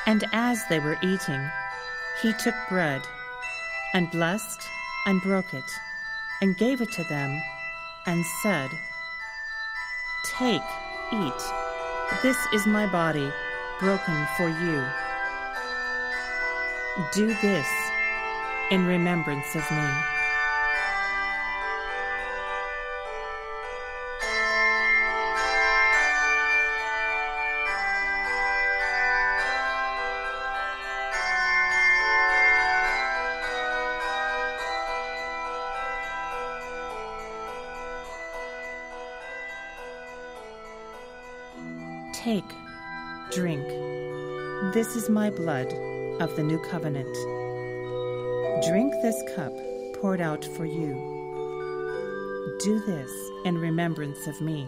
And as they were eating, he took bread, and blessed, and broke it, and gave it to them, and said, "Take, eat. This is my body, broken for you. Do this in remembrance of me." Take, drink. This is my blood of the new covenant. Drink this cup poured out for you. Do this in remembrance of me.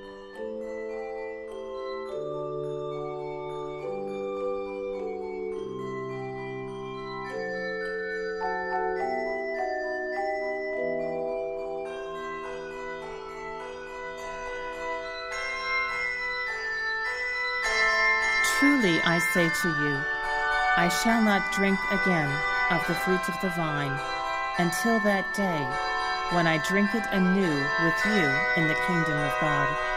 Truly I say to you, I shall not drink again of the fruit of the vine until that day when I drink it anew with you in the kingdom of God.